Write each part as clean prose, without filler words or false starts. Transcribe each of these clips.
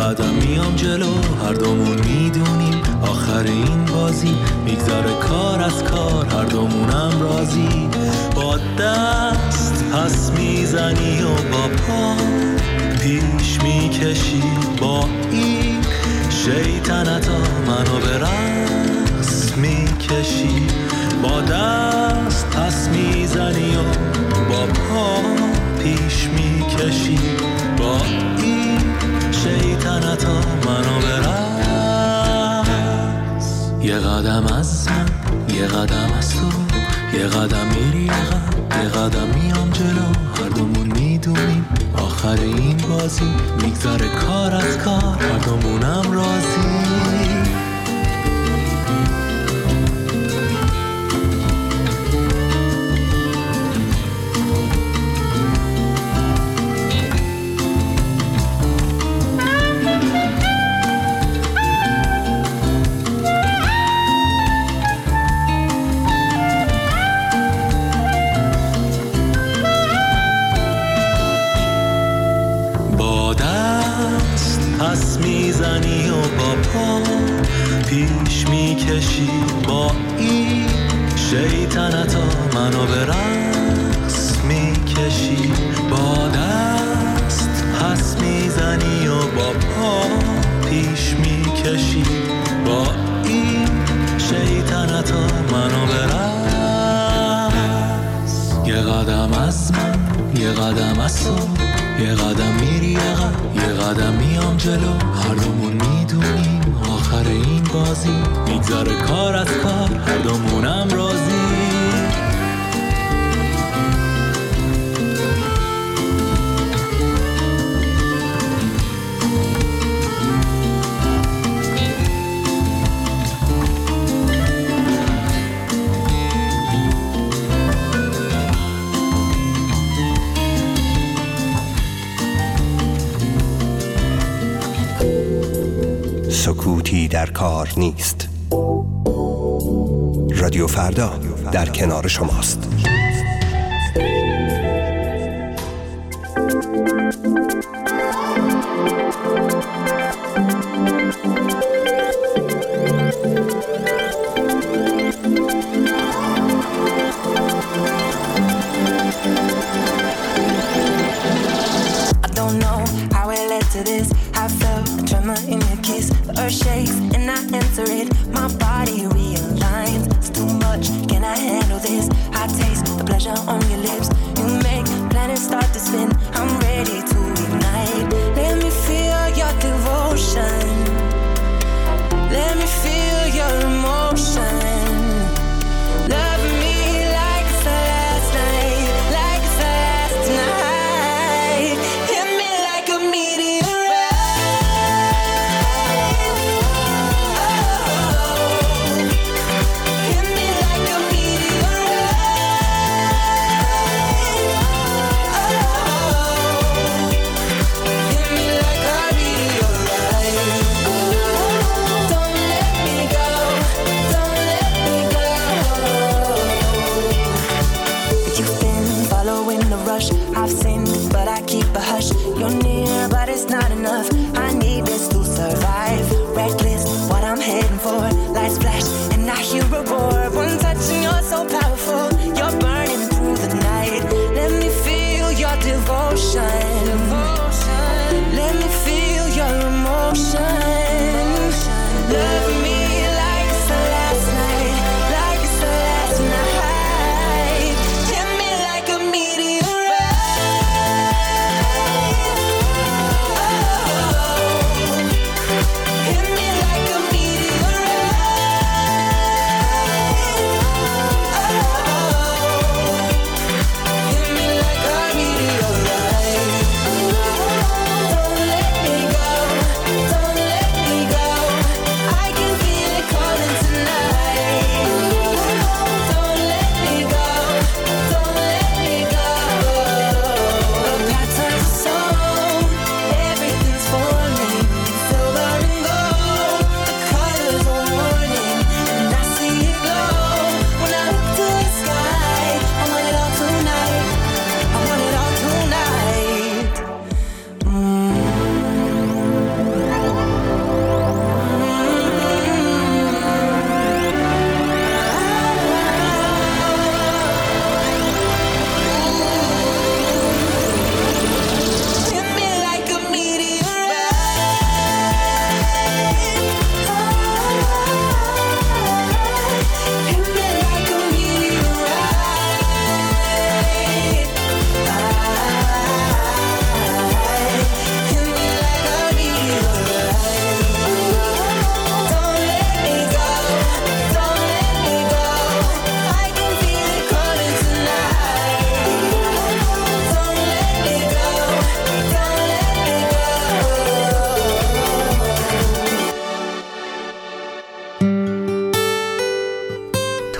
قدم میام جلو، هر دومون میدونیم آخر این بازی میگذره کار از کار، هر دومونم راضی. با دست پس میزنی و با پا پیش میکشی، با این شیطنتا منو به رقص میکشی. با دست پس میزنی و با پا پیش میکشی، با این شیطنتا منو به رقص. یه قدم از من، یه قدم از تو، یه قدم میری عقب، یه قدم میام جلو، هر دومون میدونیم آخر این بازی میگذره کار از کار، هر دومونم راضی. پس میزنی و با پا پیش میکشی، با این شیطنتا منو به رقص میکشی. با دست پس میزنی و با پا پیش میکشی، با این شیطنتا منو به رقص. یه قدم از من، یه قدم از تو، یه قدم میری عقب، یه قدم میام جلو، هر دومون میدونیم آخر این بازی میگذره کار از کار، هر دومونم راضی. سکوتی در کار نیست. رادیو فردا در کنار شماست. Shakes and I enter it, my body realigns. It's too much, can I handle this? I taste the pleasure on your lips. You make planets start to spin. I'm ready to ignite. Let me feel your devotion. Let me feel your emotion. Love me like it's the last night, like it's the last night. Hit me like a meteor.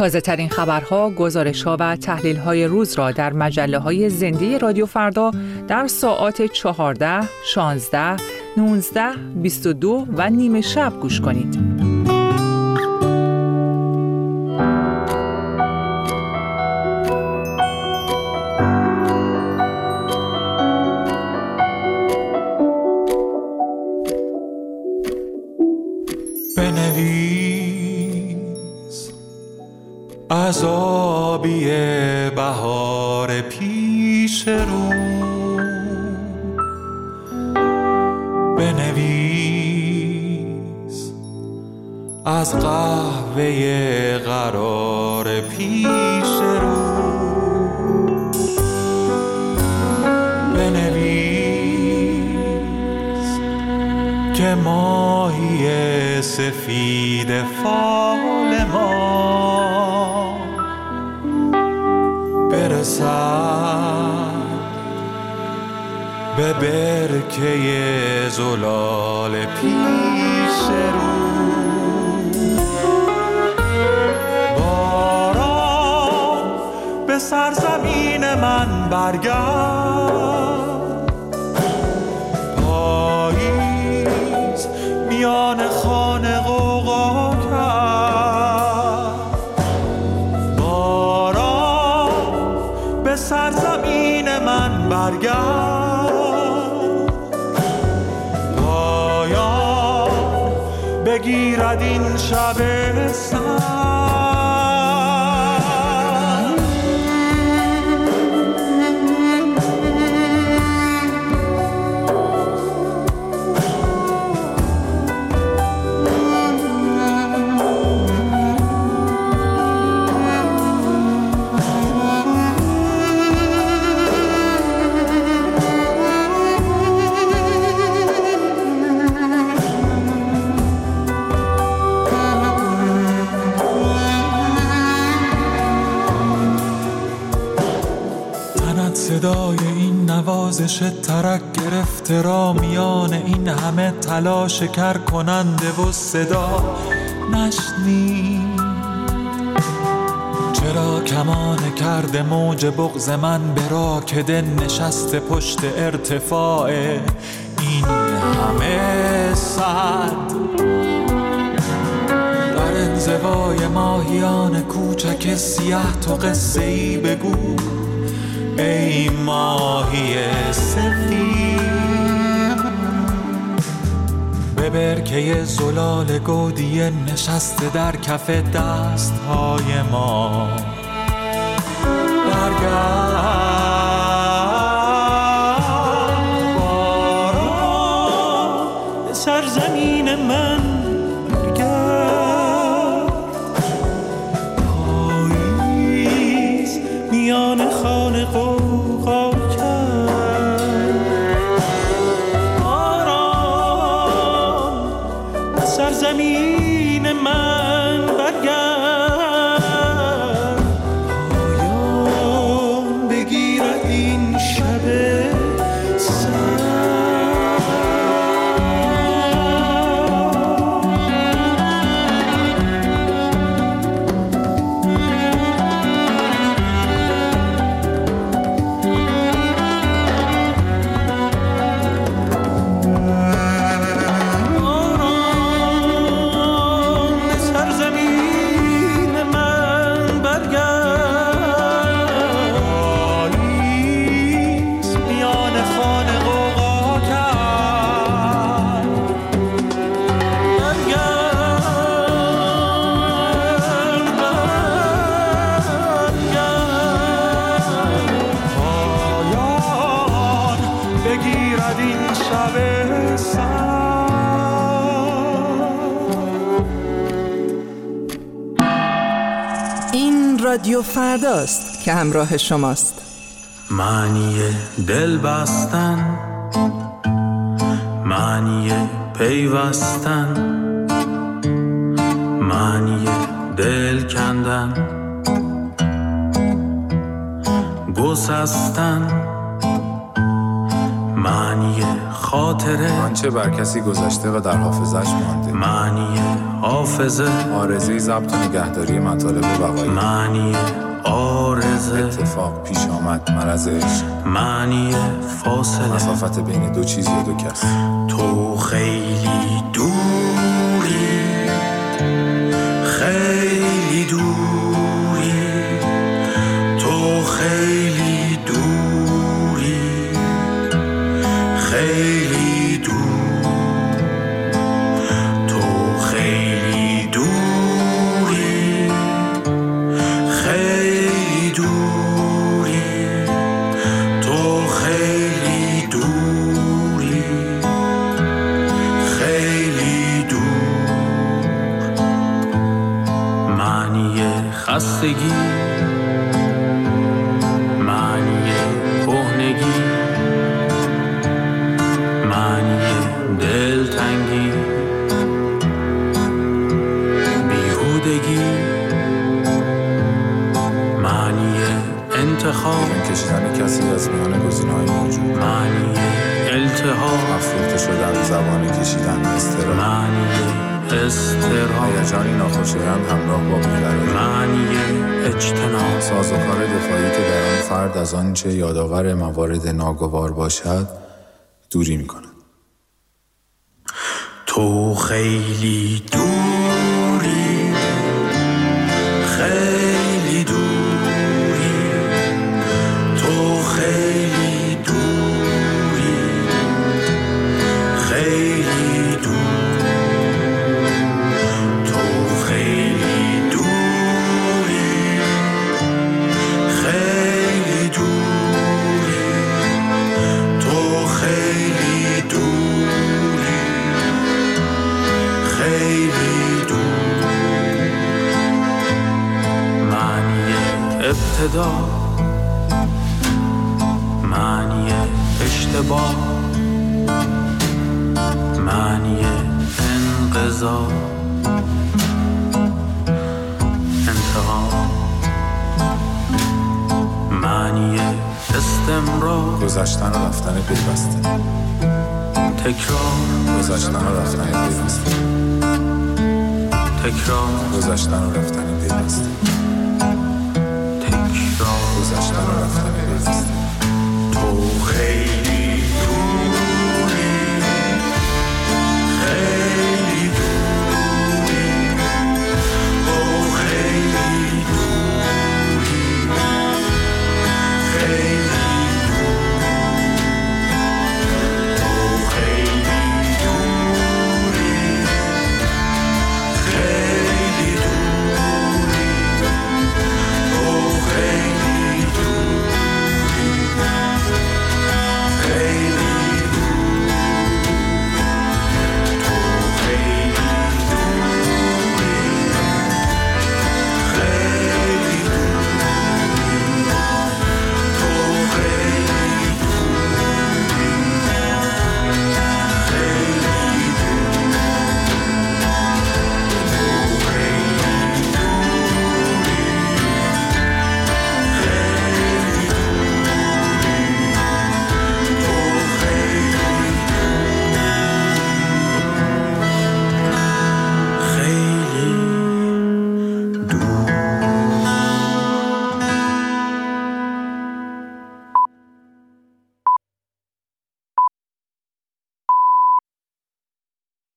تازه ترین خبرها، گزارش‌ها و تحلیل‌های روز را در مجله‌های زنده رادیو فردا در ساعات 14، 16، 19، 22 و نیم شب گوش کنید. عذابی بهار پیش رو بنویس، از قهوه قرار پیش رو بنویس که ماهی سفید فال ما برسد به برکه زلال پیش رو. باران به سرزمین من برگرد، پاییز میان خانه غوغا به سرزمین من برگرد، پایان بگیرد این شب سرد. صدای این نوازش ترک گرفته را میان این همه تلاش کر کننده و صدا نشنید. چرا کمان کرده موج بغض من به راکده نشسته پشت ارتفاع این همه صد، در انزوای ماهیان کوچک سیاه تو قصه ای بگو ای ماهی سفید، به برکه زلال گودی نشسته در کف دستهای ما برگرد. باران به سرزمین من برگرد، پاییز میان خانه غوغا کرد. باران به سرزمین من برگرد، پایان بگیرد این شب رادیو فرداست که همراه شماست. معنی دل بستن، معنی پیوستن، معنی دل کندن، گسستن، معنی خاطره آنچه بر کسی گذشته و در حافظش مانده. معنی حافظه آرزه ضبط و نگهداری مطالب بقایی. معنی آرزه اتفاق پیش آمد مرض عشق. معنی فاصله مسافت بین دو چیز یا دو کس. تو خیلی دوری خیلی دوری تو خیلی دوری خیلی دور تو خیلی دوری خیلی دوری تو خیلی دوری خیلی دور معنی خستگی معنی کهنگی معنی دلتنگی بیهودگی معنی انتخاب کشیدن کسی از میان گزینه‌های موجود. معنی التهاب افروخته شدن، زبان کشیدن، اضطراب. معنی اضطراب هیجانی ناخوشایند همراه با بی‌قراری. معنی اجتناب سازوکار دفاعی که در آن فرد از آنچه یادآور موارد ناگوار باشد دوری می‌کند. تو خیلی دوری خیلی دوری تو خیلی دوری خیلی دور تو خیلی دوری خیلی دوری تو خیلی دوری خیلی دور معنی ابتدا معنی اشتباه معنی انقضا انتها معنی استمرار گذشتن و رفتن پیوسته. تکرار گذشتن و رفتن پیوسته. تکرار گذشتن و رفتن پیوسته. تکرار گذشتن و رفتن پیوسته. تو خیلی